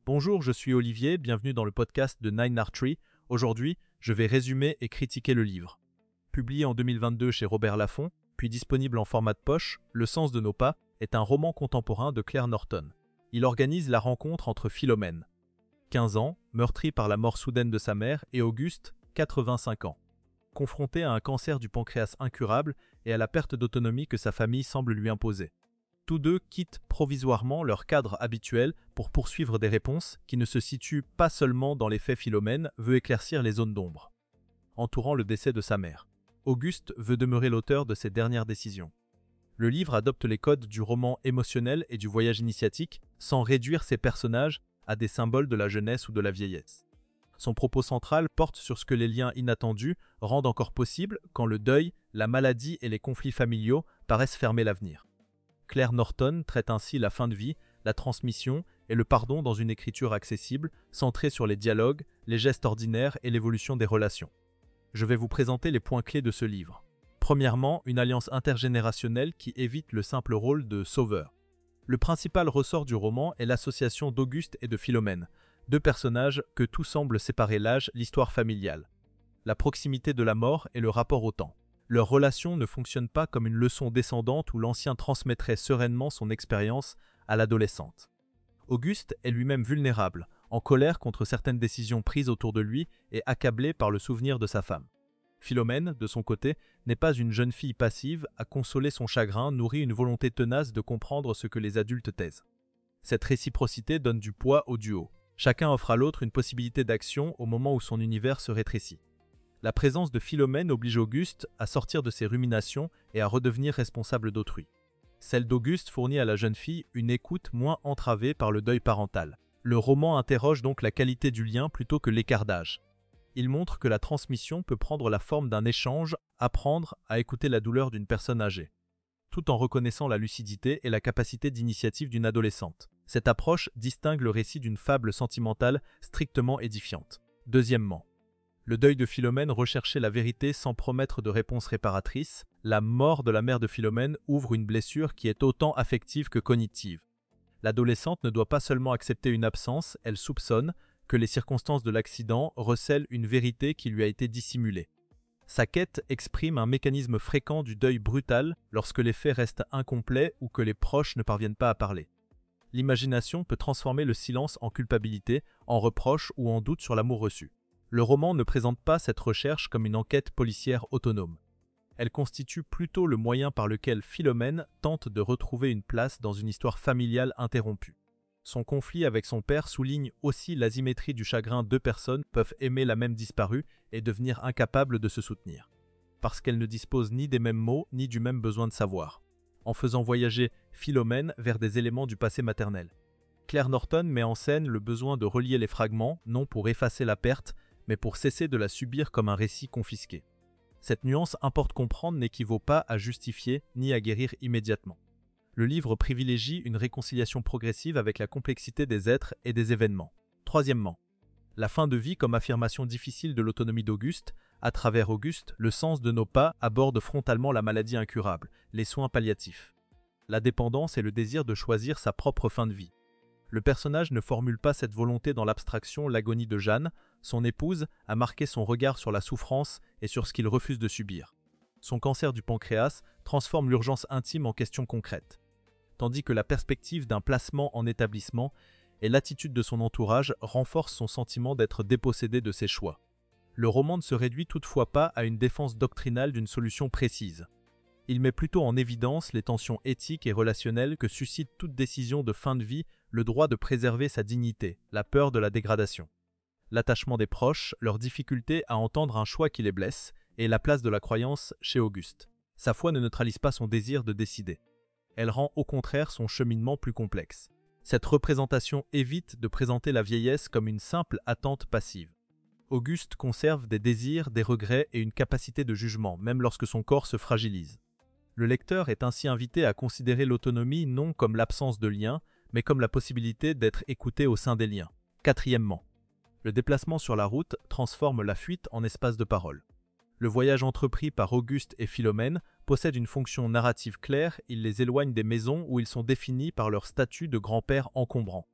Bonjour, je suis Olivier, bienvenue dans le podcast de Nine Archery. Aujourd'hui, je vais résumer et critiquer le livre. Publié en 2022 chez Robert Laffont, puis disponible en format de poche, Le sens de nos pas est un roman contemporain de Claire Norton. Il organise la rencontre entre Philomène, 15 ans, meurtri par la mort soudaine de sa mère, et Auguste, 85 ans, confronté à un cancer du pancréas incurable et à la perte d'autonomie que sa famille semble lui imposer. Tous deux quittent provisoirement leur cadre habituel pour poursuivre des réponses qui ne se situent pas seulement dans les faits. Philomène veut éclaircir les zones d'ombre entourant le décès de sa mère. Auguste veut demeurer l'auteur de ses dernières décisions. Le livre adopte les codes du roman émotionnel et du voyage initiatique sans réduire ses personnages à des symboles de la jeunesse ou de la vieillesse. Son propos central porte sur ce que les liens inattendus rendent encore possible quand le deuil, la maladie et les conflits familiaux paraissent fermer l'avenir. Claire Norton traite ainsi la fin de vie, la transmission et le pardon dans une écriture accessible, centrée sur les dialogues, les gestes ordinaires et l'évolution des relations. Je vais vous présenter les points clés de ce livre. Premièrement, une alliance intergénérationnelle qui évite le simple rôle de sauveur. Le principal ressort du roman est l'association d'Auguste et de Philomène, deux personnages que tout semble séparer: l'âge, l'histoire familiale, la proximité de la mort et le rapport au temps. Leur relation ne fonctionne pas comme une leçon descendante où l'ancien transmettrait sereinement son expérience à l'adolescente. Auguste est lui-même vulnérable, en colère contre certaines décisions prises autour de lui et accablé par le souvenir de sa femme. Philomène, de son côté, n'est pas une jeune fille passive à consoler son chagrin, nourrit une volonté tenace de comprendre ce que les adultes taisent. Cette réciprocité donne du poids au duo. Chacun offre à l'autre une possibilité d'action au moment où son univers se rétrécit. La présence de Philomène oblige Auguste à sortir de ses ruminations et à redevenir responsable d'autrui. Celle d'Auguste fournit à la jeune fille une écoute moins entravée par le deuil parental. Le roman interroge donc la qualité du lien plutôt que l'écart d'âge. Il montre que la transmission peut prendre la forme d'un échange, apprendre à écouter la douleur d'une personne âgée, tout en reconnaissant la lucidité et la capacité d'initiative d'une adolescente. Cette approche distingue le récit d'une fable sentimentale strictement édifiante. Deuxièmement, le deuil de Philomène recherchait la vérité sans promettre de réponse réparatrice. La mort de la mère de Philomène ouvre une blessure qui est autant affective que cognitive. L'adolescente ne doit pas seulement accepter une absence, elle soupçonne que les circonstances de l'accident recèlent une vérité qui lui a été dissimulée. Sa quête exprime un mécanisme fréquent du deuil brutal lorsque les faits restent incomplets ou que les proches ne parviennent pas à parler. L'imagination peut transformer le silence en culpabilité, en reproche ou en doute sur l'amour reçu. Le roman ne présente pas cette recherche comme une enquête policière autonome. Elle constitue plutôt le moyen par lequel Philomène tente de retrouver une place dans une histoire familiale interrompue. Son conflit avec son père souligne aussi l'asymétrie du chagrin. Deux personnes peuvent aimer la même disparue et devenir incapables de se soutenir, parce qu'elles ne disposent ni des mêmes mots ni du même besoin de savoir, en faisant voyager Philomène vers des éléments du passé maternel. Claire Norton met en scène le besoin de relier les fragments, non pour effacer la perte, mais pour cesser de la subir comme un récit confisqué. Cette nuance importe comprendre n'équivaut pas à justifier ni à guérir immédiatement. Le livre privilégie une réconciliation progressive avec la complexité des êtres et des événements. Troisièmement, la fin de vie comme affirmation difficile de l'autonomie d'Auguste. À travers Auguste, Le sens de nos pas aborde frontalement la maladie incurable, les soins palliatifs, la dépendance et le désir de choisir sa propre fin de vie. Le personnage ne formule pas cette volonté dans l'abstraction. L'agonie de Jeanne, son épouse, a marqué son regard sur la souffrance et sur ce qu'il refuse de subir. Son cancer du pancréas transforme l'urgence intime en question concrète, tandis que la perspective d'un placement en établissement et l'attitude de son entourage renforcent son sentiment d'être dépossédé de ses choix. Le roman ne se réduit toutefois pas à une défense doctrinale d'une solution précise. Il met plutôt en évidence les tensions éthiques et relationnelles que suscite toute décision de fin de vie, le droit de préserver sa dignité, la peur de la dégradation, l'attachement des proches, leur difficulté à entendre un choix qui les blesse, et la place de la croyance chez Auguste. Sa foi ne neutralise pas son désir de décider. Elle rend au contraire son cheminement plus complexe. Cette représentation évite de présenter la vieillesse comme une simple attente passive. Auguste conserve des désirs, des regrets et une capacité de jugement, même lorsque son corps se fragilise. Le lecteur est ainsi invité à considérer l'autonomie non comme l'absence de lien, mais comme la possibilité d'être écouté au sein des liens. Quatrièmement, le déplacement sur la route transforme la fuite en espace de parole. Le voyage entrepris par Auguste et Philomène possède une fonction narrative claire, il les éloigne des maisons où ils sont définis par leur statut de grand-père encombrant.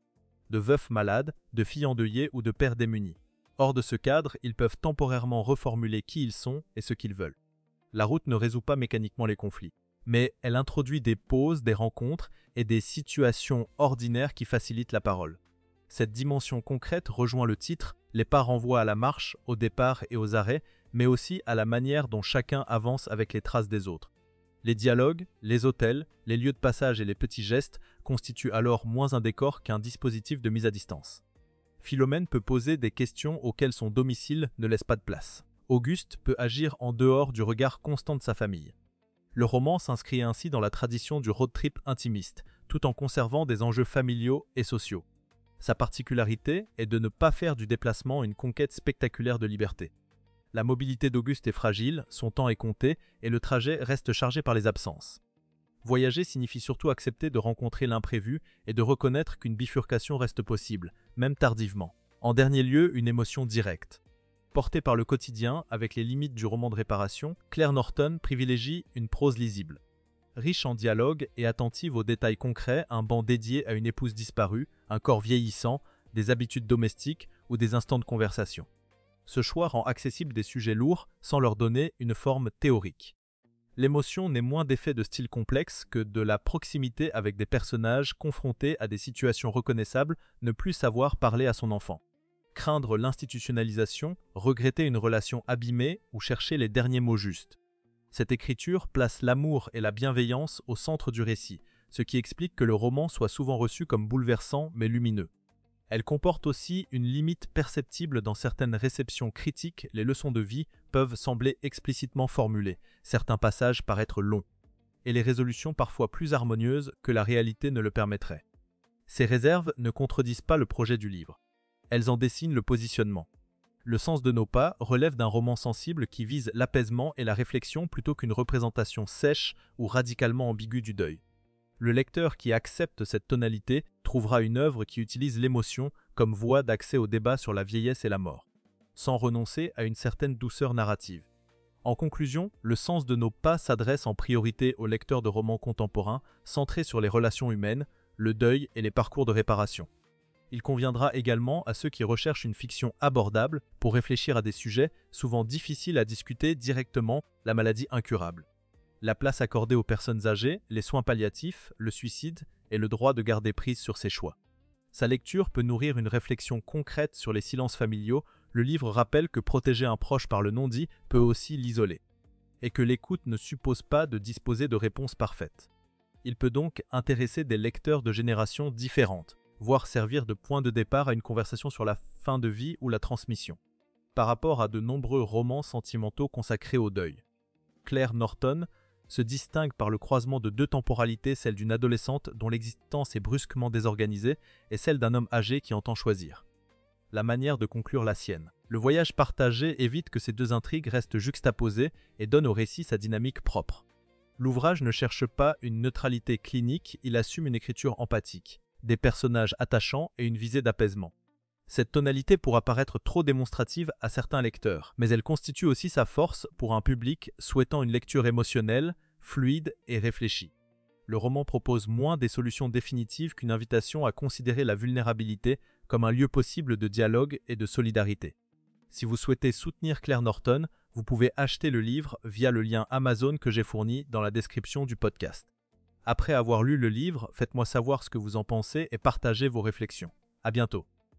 de veufs malades, de filles endeuillées ou de pères démunis. Hors de ce cadre, ils peuvent temporairement reformuler qui ils sont et ce qu'ils veulent. La route ne résout pas mécaniquement les conflits, mais elle introduit des pauses, des rencontres et des situations ordinaires qui facilitent la parole. Cette dimension concrète rejoint le titre. Les pas renvoient à la marche, au départ et aux arrêts, mais aussi à la manière dont chacun avance avec les traces des autres. Les dialogues, les hôtels, les lieux de passage et les petits gestes constituent alors moins un décor qu'un dispositif de mise à distance. Philomène peut poser des questions auxquelles son domicile ne laisse pas de place. Auguste peut agir en dehors du regard constant de sa famille. Le roman s'inscrit ainsi dans la tradition du road trip intimiste, tout en conservant des enjeux familiaux et sociaux. Sa particularité est de ne pas faire du déplacement une conquête spectaculaire de liberté. La mobilité d'Auguste est fragile, son temps est compté et le trajet reste chargé par les absences. Voyager signifie surtout accepter de rencontrer l'imprévu et de reconnaître qu'une bifurcation reste possible, même tardivement. En dernier lieu, une émotion directe. Portée par le quotidien, avec les limites du roman de réparation, Claire Norton privilégie une prose lisible. Riche en dialogues et attentive aux détails concrets, un banc dédié à une épouse disparue, un corps vieillissant, des habitudes domestiques ou des instants de conversation. Ce choix rend accessible des sujets lourds sans leur donner une forme théorique. L'émotion n'est moins d'effet de style complexe que de la proximité avec des personnages confrontés à des situations reconnaissables, ne plus savoir parler à son enfant. Craindre l'institutionnalisation, regretter une relation abîmée ou chercher les derniers mots justes. Cette écriture place l'amour et la bienveillance au centre du récit, ce qui explique que le roman soit souvent reçu comme bouleversant mais lumineux. Elle comporte aussi une limite perceptible dans certaines réceptions critiques. Les leçons de vie peuvent sembler explicitement formulées, certains passages paraître longs, et les résolutions parfois plus harmonieuses que la réalité ne le permettrait. Ces réserves ne contredisent pas le projet du livre. Elles en dessinent le positionnement. Le sens de nos pas relève d'un roman sensible qui vise l'apaisement et la réflexion plutôt qu'une représentation sèche ou radicalement ambiguë du deuil. Le lecteur qui accepte cette tonalité trouvera une œuvre qui utilise l'émotion comme voie d'accès au débat sur la vieillesse et la mort, sans renoncer à une certaine douceur narrative. En conclusion, Le sens de nos pas s'adresse en priorité aux lecteurs de romans contemporains centrés sur les relations humaines, le deuil et les parcours de réparation. Il conviendra également à ceux qui recherchent une fiction abordable pour réfléchir à des sujets souvent difficiles à discuter directement, la maladie incurable. La place accordée aux personnes âgées, les soins palliatifs, le suicide et le droit de garder prise sur ses choix. Sa lecture peut nourrir une réflexion concrète sur les silences familiaux. Le livre rappelle que protéger un proche par le non-dit peut aussi l'isoler, et que l'écoute ne suppose pas de disposer de réponses parfaites. Il peut donc intéresser des lecteurs de générations différentes, voire servir de point de départ à une conversation sur la fin de vie ou la transmission, par rapport à de nombreux romans sentimentaux consacrés au deuil. Claire Norton se distingue par le croisement de deux temporalités, celle d'une adolescente dont l'existence est brusquement désorganisée et celle d'un homme âgé qui entend choisir. La manière de conclure la sienne. Le voyage partagé évite que ces deux intrigues restent juxtaposées et donne au récit sa dynamique propre. L'ouvrage ne cherche pas une neutralité clinique, il assume une écriture empathique, des personnages attachants et une visée d'apaisement. Cette tonalité pourra paraître trop démonstrative à certains lecteurs, mais elle constitue aussi sa force pour un public souhaitant une lecture émotionnelle, fluide et réfléchie. Le roman propose moins des solutions définitives qu'une invitation à considérer la vulnérabilité comme un lieu possible de dialogue et de solidarité. Si vous souhaitez soutenir Claire Norton, vous pouvez acheter le livre via le lien Amazon que j'ai fourni dans la description du podcast. Après avoir lu le livre, faites-moi savoir ce que vous en pensez et partagez vos réflexions. À bientôt.